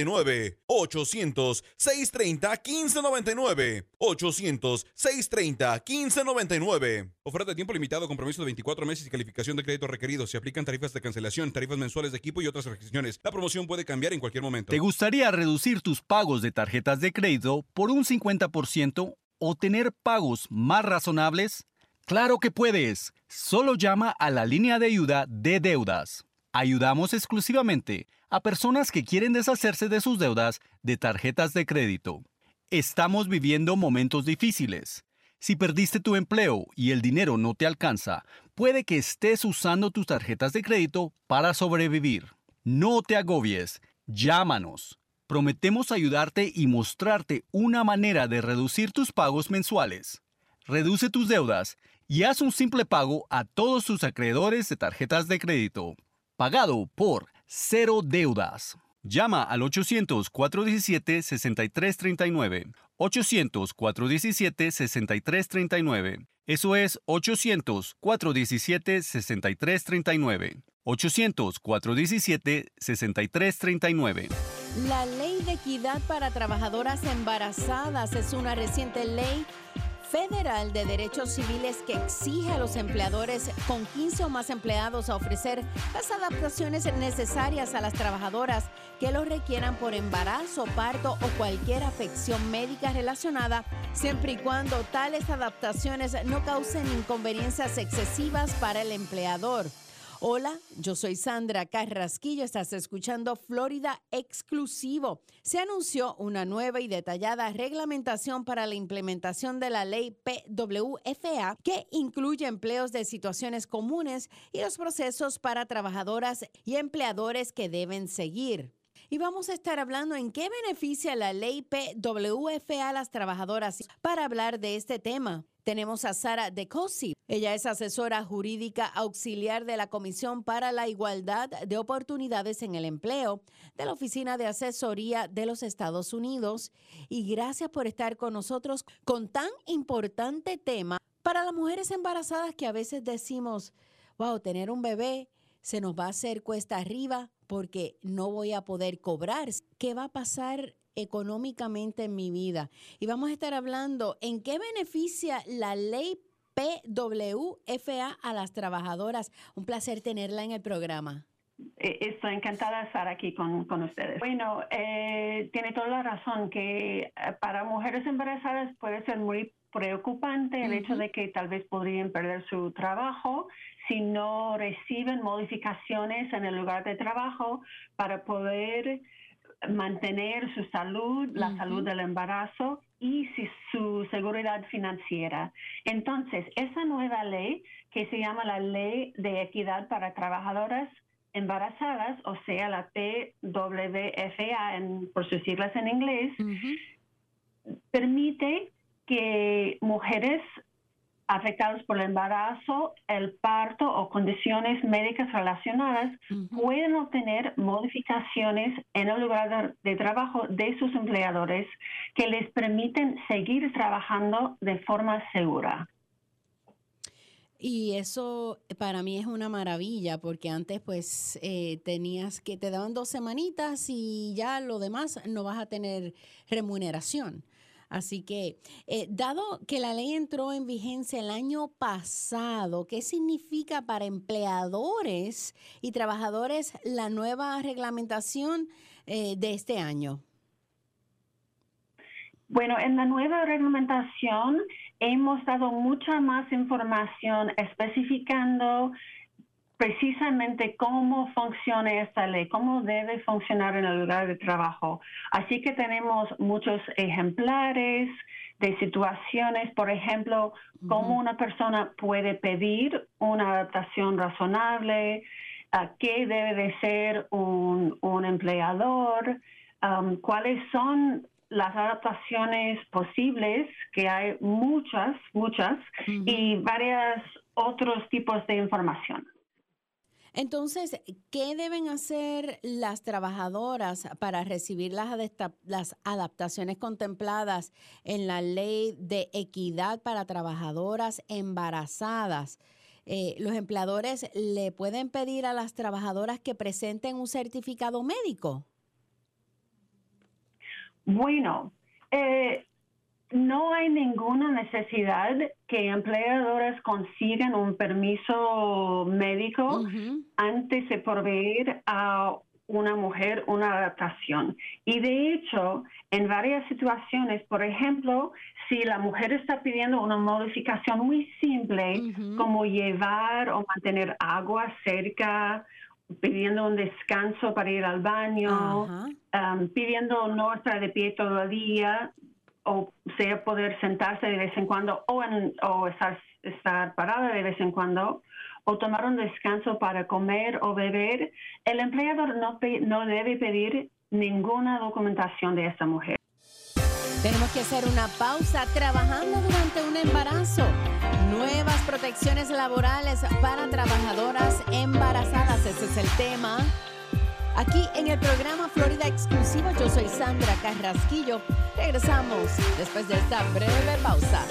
nueve. ochocientos, seiscientos treinta, quince noventa y nueve. ochocientos, seiscientos treinta, quince noventa y nueve. Oferta de tiempo limitado, compromiso de veinticuatro meses y calificación de crédito requerido. Se aplican tarifas de cancelación, tarifas mensuales de equipo y otras restricciones. La promoción puede cambiar en cualquier momento. ¿Te gustaría reducir tus pagos de tarjetas de crédito por un cincuenta por ciento o tener pagos más razonables? ¡Claro que puedes! Solo llama a la línea de ayuda de deudas. Ayudamos exclusivamente a personas que quieren deshacerse de sus deudas de tarjetas de crédito. Estamos viviendo momentos difíciles. Si perdiste tu empleo y el dinero no te alcanza, puede que estés usando tus tarjetas de crédito para sobrevivir. No te agobies. Llámanos. Prometemos ayudarte y mostrarte una manera de reducir tus pagos mensuales. Reduce tus deudas y haz un simple pago a todos tus acreedores de tarjetas de crédito. Pagado por Cero Deudas. Llama al ochocientos, cuatro diecisiete, sesenta y tres treinta y nueve. ochocientos, cuatro diecisiete, sesenta y tres treinta y nueve. Eso es ochocientos, cuatro diecisiete, sesenta y tres treinta y nueve. ochocientos, cuatro diecisiete, sesenta y tres treinta y nueve. La Ley de Equidad para Trabajadoras Embarazadas es una reciente ley federal de derechos civiles que exige a los empleadores con quince o más empleados a ofrecer las adaptaciones necesarias a las trabajadoras que lo requieran por embarazo, parto o cualquier afección médica relacionada, siempre y cuando tales adaptaciones no causen inconveniencias excesivas para el empleador. Hola, yo soy Sandra Carrasquillo, estás escuchando Florida Exclusivo. Se anunció una nueva y detallada reglamentación para la implementación de la ley P W F A que incluye empleos de situaciones comunes y los procesos para trabajadoras y empleadores que deben seguir. Y vamos a estar hablando en qué beneficia la ley P W F A a las trabajadoras. Para hablar de este tema, tenemos a Sara DeCosi. Ella es asesora jurídica auxiliar de la Comisión para la Igualdad de Oportunidades en el Empleo de la Oficina de Asesoría de los Estados Unidos. Y gracias por estar con nosotros con tan importante tema para las mujeres embarazadas que a veces decimos, wow, tener un bebé se nos va a hacer cuesta arriba porque no voy a poder cobrar. ¿Qué va a pasar económicamente en mi vida? Y vamos a estar hablando en qué beneficia la ley P W F A a las trabajadoras. Un placer tenerla en el programa. Estoy encantada de estar aquí con, con ustedes. Bueno, eh, tiene toda la razón que para mujeres embarazadas puede ser muy preocupante el uh-huh. hecho de que tal vez podrían perder su trabajo si no reciben modificaciones en el lugar de trabajo para poder mantener su salud, la uh-huh. salud del embarazo y si, su seguridad financiera. Entonces, esa nueva ley que se llama la Ley de Equidad para Trabajadoras Embarazadas, o sea, la P W F A en, por sus siglas en inglés, uh-huh. permite que mujeres afectados por el embarazo, el parto o condiciones médicas relacionadas uh-huh. pueden obtener modificaciones en el lugar de, de trabajo de sus empleadores que les permiten seguir trabajando de forma segura. Y eso para mí es una maravilla porque antes pues eh, tenías que te daban dos semanitas y ya lo demás no vas a tener remuneración. Así que, eh, dado que la ley entró en vigencia el año pasado, ¿qué significa para empleadores y trabajadores la nueva reglamentación eh, de este año? Bueno, en la nueva reglamentación hemos dado mucha más información especificando precisamente cómo funciona esta ley, cómo debe funcionar en el lugar de trabajo. Así que tenemos muchos ejemplares de situaciones, por ejemplo, uh-huh. cómo una persona puede pedir una adaptación razonable, uh, qué debe de ser un, un empleador, um, cuáles son las adaptaciones posibles, que hay muchas, muchas, uh-huh. y varios otros tipos de información. Entonces, ¿qué deben hacer las trabajadoras para recibir las, adapta- las adaptaciones contempladas en la Ley de Equidad para Trabajadoras Embarazadas? Eh, ¿Los empleadores le pueden pedir a las trabajadoras que presenten un certificado médico? Bueno, eh, no hay ninguna necesidad que empleadoras consigan un permiso médico uh-huh. antes de proveer a una mujer una adaptación. Y de hecho, en varias situaciones, por ejemplo, si la mujer está pidiendo una modificación muy simple, uh-huh. como llevar o mantener agua cerca, pidiendo un descanso para ir al baño, uh-huh. um, pidiendo no estar de pie todo el día, o sea, poder sentarse de vez en cuando, o, en, o estar, estar parada de vez en cuando, o tomar un descanso para comer o beber, el empleador no, pe- no debe pedir ninguna documentación de esa mujer. Tenemos que hacer una pausa. Trabajando durante un embarazo. Nuevas protecciones laborales para trabajadoras embarazadas. Ese es el tema. Aquí en el programa Florida Exclusiva, yo soy Sandra Carrasquillo. Regresamos después de esta breve pausa.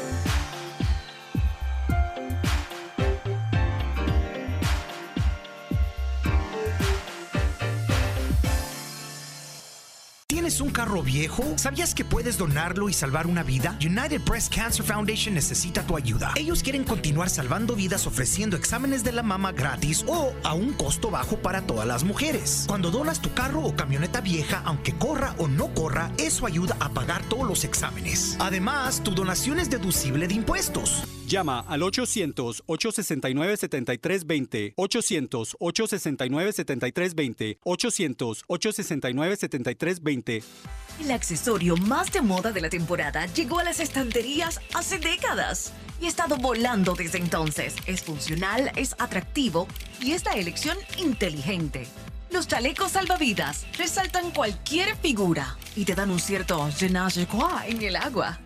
¿Tienes un carro viejo? ¿Sabías que puedes donarlo y salvar una vida? United Breast Cancer Foundation necesita tu ayuda. Ellos quieren continuar salvando vidas ofreciendo exámenes de la mama gratis o a un costo bajo para todas las mujeres. Cuando donas tu carro o camioneta vieja, aunque corra o no corra, eso ayuda a pagar todos los exámenes. Además, tu donación es deducible de impuestos. Llama al ochocientos, ocho sesenta y nueve, setenta y tres veinte, ochocientos, ocho sesenta y nueve, setenta y tres veinte, ochocientos, ocho sesenta y nueve, setenta y tres veinte. El accesorio más de moda de la temporada llegó a las estanterías hace décadas y ha estado volando desde entonces. Es funcional, es atractivo y es la elección inteligente. Los chalecos salvavidas resaltan cualquier figura y te dan un cierto je ne sais quoi en el agua.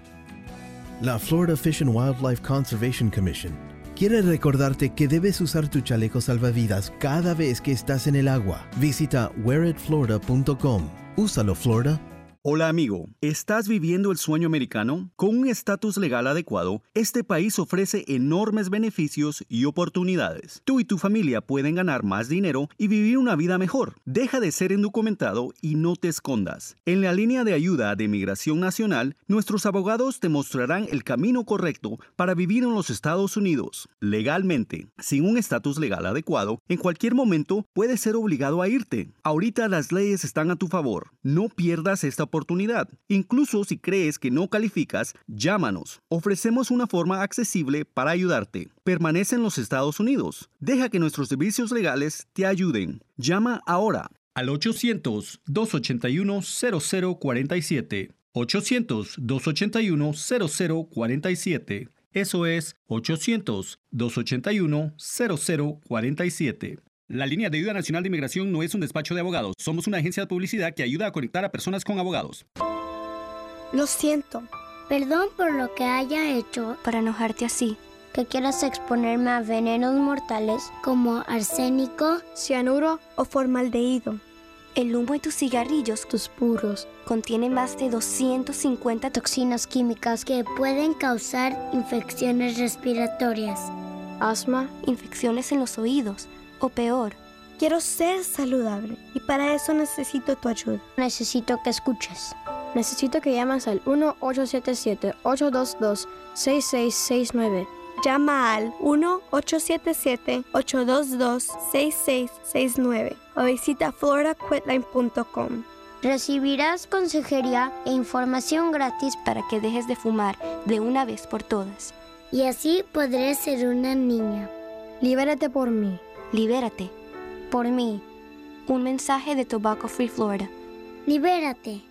La Florida Fish and Wildlife Conservation Commission quiere recordarte que debes usar tu chaleco salvavidas cada vez que estás en el agua. Visita wear it florida punto com. Úsalo, Florida. Hola amigo, ¿estás viviendo el sueño americano? Con un estatus legal adecuado, este país ofrece enormes beneficios y oportunidades. Tú y tu familia pueden ganar más dinero y vivir una vida mejor. Deja de ser indocumentado y no te escondas. En la línea de ayuda de Migración Nacional, nuestros abogados te mostrarán el camino correcto para vivir en los Estados Unidos. Legalmente, sin un estatus legal adecuado, en cualquier momento puedes ser obligado a irte. Ahorita las leyes están a tu favor. No pierdas esta oportunidad. oportunidad. Incluso si crees que no calificas, llámanos. Ofrecemos una forma accesible para ayudarte. Permanece en los Estados Unidos. Deja que nuestros servicios legales te ayuden. Llama ahora al ochocientos, dos ochenta y uno, cero cero cuarenta y siete. ochocientos, dos ochenta y uno, cero cero cuarenta y siete. Eso es ochocientos, dos ochenta y uno, cero cero cuarenta y siete. La línea de ayuda nacional de inmigración no es un despacho de abogados. Somos una agencia de publicidad que ayuda a conectar a personas con abogados. Lo siento. Perdón por lo que haya hecho para enojarte así. Que quieras exponerme a venenos mortales como arsénico, cianuro o formaldehído. El humo de tus cigarrillos, tus puros, contienen más de doscientas cincuenta toxinas químicas que pueden causar infecciones respiratorias, asma, infecciones en los oídos, o peor. Quiero ser saludable y para eso necesito tu ayuda. Necesito que escuches. Necesito que llames al uno ocho siete siete, ocho dos dos, seis seis seis nueve. Llama al uno ocho siete siete, ocho dos dos, seis seis seis nueve o visita florida quitline punto com. Recibirás consejería e información gratis para que dejes de fumar de una vez por todas. Y así podré ser una niña. Libérate por mí. Libérate. Por mí. Un mensaje de Tobacco Free Florida. Libérate.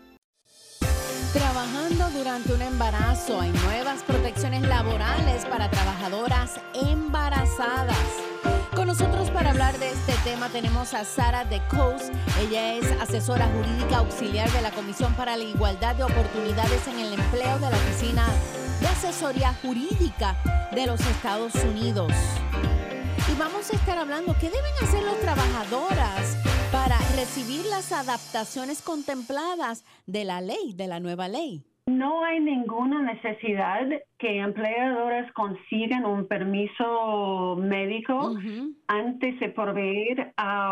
Trabajando durante un embarazo, hay nuevas protecciones laborales para trabajadoras embarazadas. Con nosotros para hablar de este tema tenemos a Sara DeCoste. Ella es asesora jurídica auxiliar de la Comisión para la Igualdad de Oportunidades en el Empleo de la Oficina de Asesoría Jurídica de los Estados Unidos. Y vamos a estar hablando qué deben hacer las trabajadoras para recibir las adaptaciones contempladas de la ley, de la nueva ley. No hay ninguna necesidad que empleadoras consigan un permiso médico uh-huh. antes de proveer a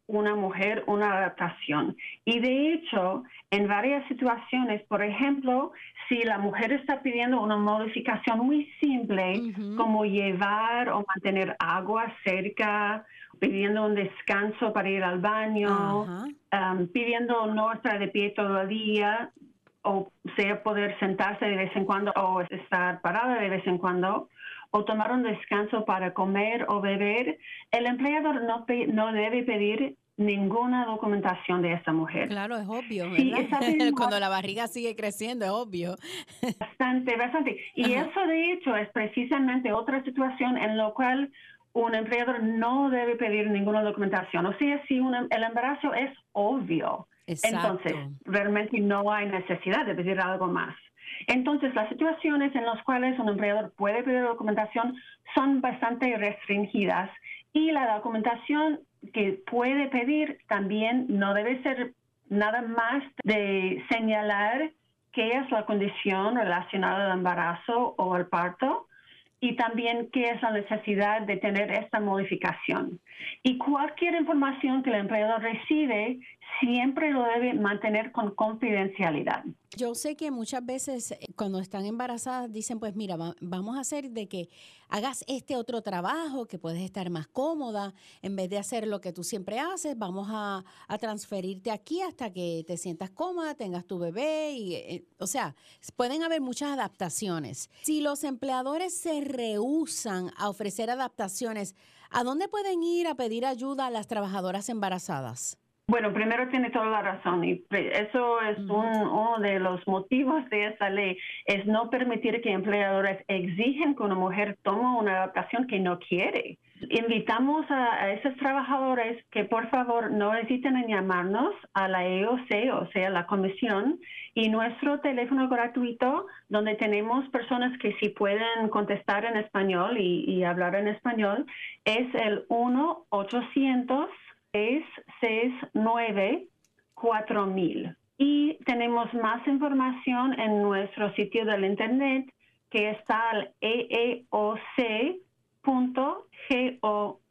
una mujer una adaptación. Y de hecho, en varias situaciones, por ejemplo, si la mujer está pidiendo una modificación muy simple, uh-huh. como llevar o mantener agua cerca, pidiendo un descanso para ir al baño, uh-huh. um, pidiendo no estar de pie todo el día, o sea, poder sentarse de vez en cuando o estar parada de vez en cuando, o tomar un descanso para comer o beber, el empleador no, pe- no debe pedir ninguna documentación de esta mujer. Claro, es obvio, sí, ¿verdad? Cuando la barriga sigue creciendo, es obvio. Bastante, bastante. Y Ajá. eso, de hecho, es precisamente otra situación en la cual un empleador no debe pedir ninguna documentación. O sea, si un, el embarazo es obvio, Exacto. entonces realmente no hay necesidad de pedir algo más. Entonces, las situaciones en las cuales un empleador puede pedir documentación son bastante restringidas y la documentación que puede pedir también no debe ser nada más de señalar qué es la condición relacionada al embarazo o al parto y también qué es la necesidad de tener esta modificación. Y cualquier información que el empleador recibe siempre lo debe mantener con confidencialidad. Yo sé que muchas veces cuando están embarazadas dicen, pues mira, va, vamos a hacer de que hagas este otro trabajo, que puedes estar más cómoda, en vez de hacer lo que tú siempre haces, vamos a, a transferirte aquí hasta que te sientas cómoda, tengas tu bebé. Y, eh, o sea, pueden haber muchas adaptaciones. Si los empleadores se rehúsan a ofrecer adaptaciones, ¿a dónde pueden ir a pedir ayuda a las trabajadoras embarazadas? Bueno, primero tiene toda la razón y eso es un, uno de los motivos de esta ley, es no permitir que empleadores exigen que una mujer tome una adaptación que no quiere. Invitamos a, a esos trabajadores que por favor no hesiten en llamarnos a la E O C, o sea, la comisión, y nuestro teléfono gratuito, donde tenemos personas que sí pueden contestar en español y, y hablar en español, es el uno ochocientos seis seis nueve cuatro mil. Y tenemos más información en nuestro sitio del internet que está al e e o c punto gov.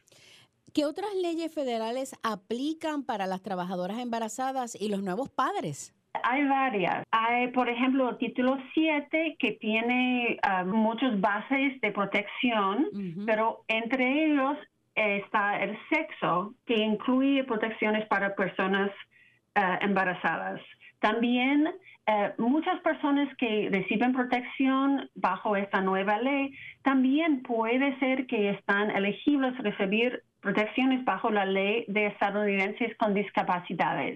¿Qué otras leyes federales aplican para las trabajadoras embarazadas y los nuevos padres? Hay varias. Hay, por ejemplo, el título siete, que tiene uh, muchas bases de protección, uh-huh. pero entre ellos está el sexo, que incluye protecciones para personas uh, embarazadas. También uh, muchas personas que reciben protección bajo esta nueva ley, también puede ser que están elegibles a recibir protecciones bajo la ley de estadounidenses con discapacidades.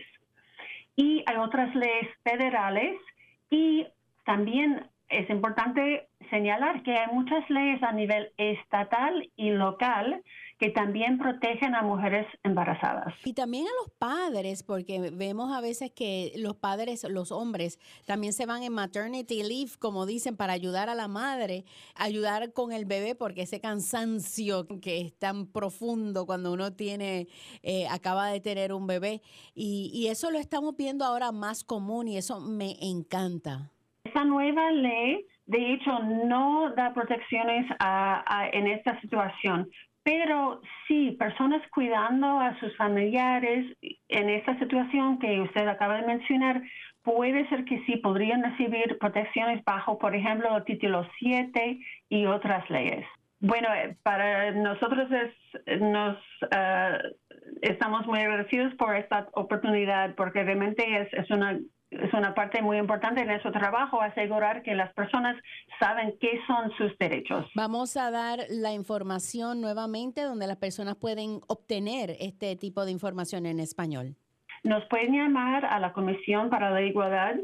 Y hay otras leyes federales y también es importante señalar que hay muchas leyes a nivel estatal y local que también protegen a mujeres embarazadas. Y también a los padres, porque vemos a veces que los padres, los hombres, también se van en maternity leave, como dicen, para ayudar a la madre, ayudar con el bebé, porque ese cansancio que es tan profundo cuando uno tiene, eh, acaba de tener un bebé. Y, y eso lo estamos viendo ahora más común y eso me encanta. Esta nueva ley, de hecho, no da protecciones a, a, en esta situación. Pero sí, personas cuidando a sus familiares en esta situación que usted acaba de mencionar, puede ser que sí podrían recibir protecciones bajo, por ejemplo, el título siete y otras leyes. Bueno, para nosotros es, nos uh, estamos muy agradecidos por esta oportunidad porque realmente es, es una Es una parte muy importante de nuestro trabajo, asegurar que las personas saben qué son sus derechos. Vamos a dar la información nuevamente donde las personas pueden obtener este tipo de información en español. Nos pueden llamar a la Comisión para la Igualdad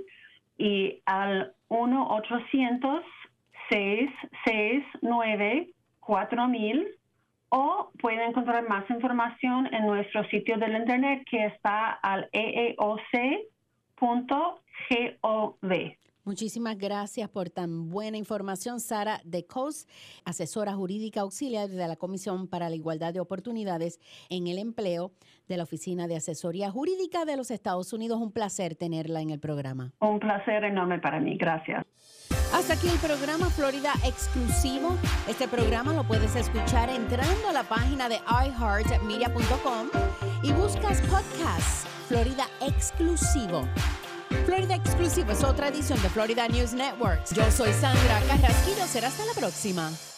y al uno ochocientos seis seis nueve cuatro mil o pueden encontrar más información en nuestro sitio del internet que está al e e o c punto gov. Muchísimas gracias por tan buena información, Sara DeCoste, asesora jurídica auxiliar de la Comisión para la Igualdad de Oportunidades en el Empleo de la Oficina de Asesoría Jurídica de los Estados Unidos. Un placer tenerla en el programa. Un placer enorme para mí. Gracias. Hasta aquí el programa Florida Exclusivo. Este programa lo puedes escuchar entrando a la página de i heart media punto com y buscas podcast Florida Exclusivo. Florida Exclusivo es otra edición de Florida News Networks. Yo soy Sandra Carrasquillo. Será hasta la próxima.